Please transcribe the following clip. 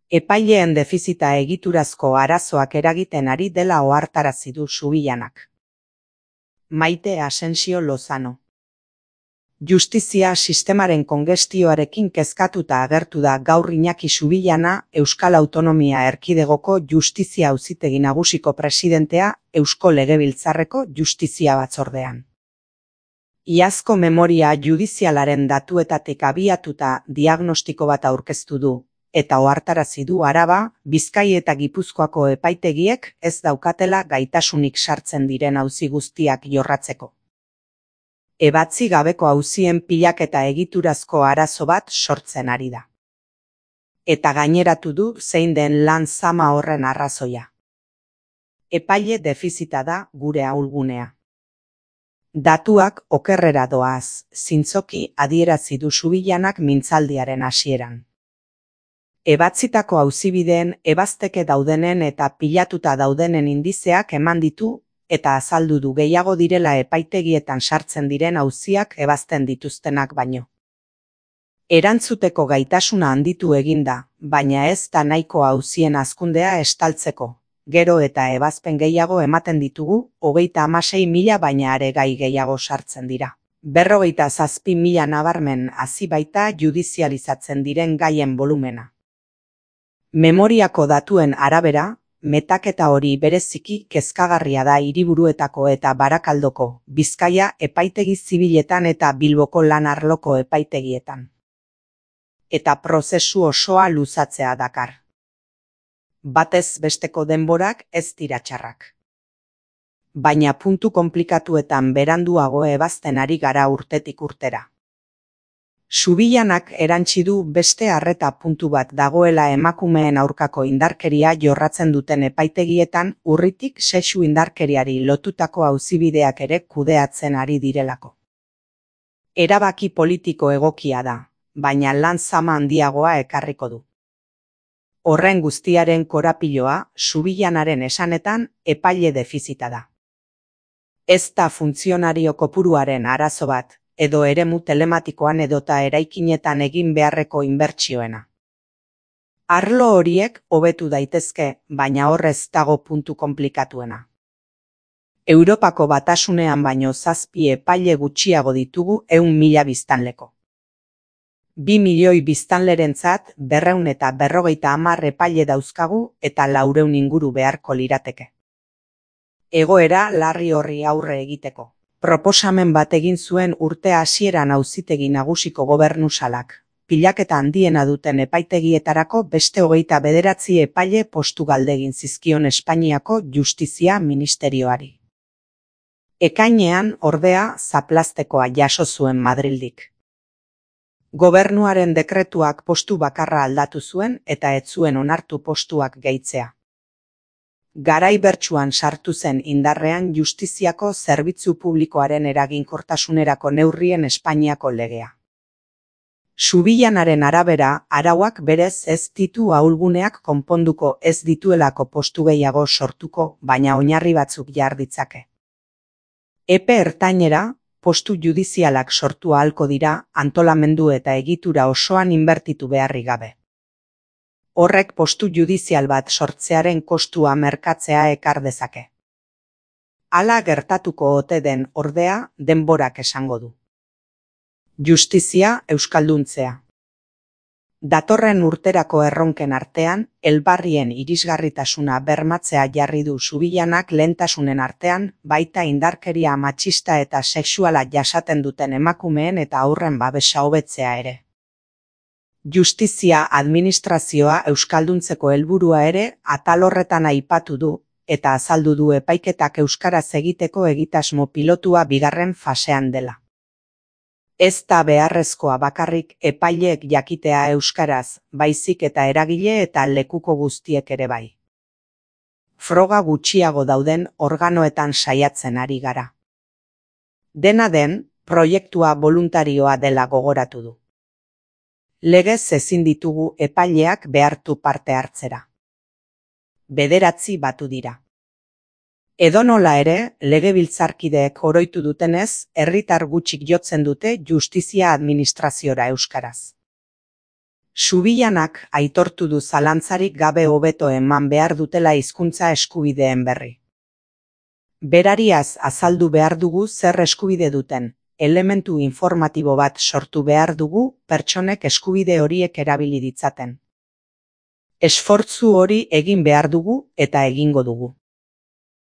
Epaileen defizita egiturazko arazoak eragiten ari dela ohartarazi du Subillanak. Maite Asensio Lozano. Justizia sistemaren kongestioarekin kezkatuta agertu da gaur Iñaki Subillana, Euskal Autonomia Erkidegoko Justizia Auzitegi Nagusiko presidentea, Eusko Legebiltzarreko Justizia Batzordean. Iazko memoria judizialaren datuetatik abiatuta diagnostiko bat aurkeztu du, eta ohartarazi du Araba, Bizkai eta Gipuzkoako epaitegiek ez daukatela gaitasunik sartzen diren auzi guztiak jorratzeko. Ebatzi gabeko auzien pilaketa egiturazko arazo bat sortzen ari da. Eta gaineratu du zein den lan zama horren arrazoia. Epaile defizita da gure ahulgunea. Datuak okerrera doaz, zintzoki adierazi du Subillanak mintzaldiaren hasieran. Ebatzitako auzibideen ebazteke daudenen eta pilatuta daudenen indizeak eman ditu eta azaldu du gehiago direla epaitegietan sartzen diren auziak ebazten dituztenak baino. Erantzuteko gaitasuna handitu eginda, baina ez da nahiko auzien hazkundea estaltzeko. Gero eta ebazpen gehiago ematen ditugu, 36.000 baina are gai gehiago sartzen dira. 47.000 nabarmen hazi baita judizializatzen diren gaien volumena. Memoriako datuen arabera, metaketa hori bereziki kezkagarria da hiriburuetako eta Barakaldoko, Bizkaia epaitegi zibiletan eta Bilboko lan arloko epaitegietan. Eta prozesu osoa luzatzea dakar. Batez besteko denborak ez dira txarrak. Baina puntu konplikatuetan beranduago ebazten ari gara urtetik urtera. Subillanak erantsi du beste arreta puntu bat dagoela emakumeen aurkako indarkeria jorratzen duten epaitegietan urritik sexu indarkeriari lotutako auzibideak ere kudeatzen ari direlako. Erabaki politiko egokia da, baina lan zama handiagoa ekarriko du. Horren guztiaren korapiloa, Subillanaren esanetan, epaile defizita da. Ez da funtzionario kopuruaren arazo bat, edo eremu telematikoan edota eraikinetan egin beharreko inbertsioena. Arlo horiek hobetu daitezke, baina horrez dago puntu konplikatuena. Europako Batasunean baino 7 epaile gutxiago ditugu 100.000 biztanleko. 2 milioi biztanlerentzat 250 epaile dauzkagu eta 400 inguru beharko lirateke. Egoera larri horri aurre egiteko. Proposamen bat egin zuen urte hasieran Auzitegi Nagusiko Gobernusalak, pilaketa handiena duten epaitegietarako beste 29 epaile postu galdegin zizkion Espainiako Justizia Ministerioari. Ekainean, ordea, zaplastekoa jaso zuen Madrildik. Gobernuaren dekretuak postu bakarra aldatu zuen eta ez zuen onartu postuak gehitzea. Garai bertsuan sartu zen indarrean justiziako zerbitzu publikoaren eraginkortasunerako neurrien Espainiako legea. Subillanaren arabera, arauak berez ez ditu ahulguneak konponduko ez dituelako postu gehiago sortuko, baina oinarri batzuk jar ditzake. Epe ertainera, postu judizialak sortu ahalko dira antolamendu eta egitura osoan inbertitu beharrik gabe. Horrek postu judizial bat sortzearen kostua merkatzea ekar dezake. Hala gertatuko ote den ordea denborak esango du. Justizia euskalduntzea. Datorren urterako erronken artean, elbarrien irisgarritasuna bermatzea jarri du Subillanak lehentasunen artean, baita indarkeria matxista eta sexuala jasaten duten emakumeen eta haurren babesa hobetzea ere. Justizia administrazioa euskalduntzeko helburua ere atal horretan aipatu du, eta azaldu du epaiketak euskaraz egiteko egitasmo pilotua bigarren fasean dela. Ez da beharrezkoa bakarrik epaileek jakitea euskaraz, baizik eta eragile eta lekuko guztiek ere bai. Froga gutxiago dauden organoetan saiatzen ari gara. Dena den, proiektua boluntarioa dela gogoratu du. Legez ezin ditugu epaileak behartu parte hartzera. 9 batu dira. Edonola ere, legebiltzarkideek oroitu dutenez, herritar gutxik jotzen dute justizia administraziora euskaraz. Subillanak aitortu du zalantzarik gabe hobeto eman behar dutela hizkuntza eskubideen berri. Berariaz azaldu behar dugu zer eskubide duten, elementu informatibo bat sortu behar dugu pertsonek eskubide horiek erabili ditzaten. Esfortzu hori egin behar dugu eta egingo dugu.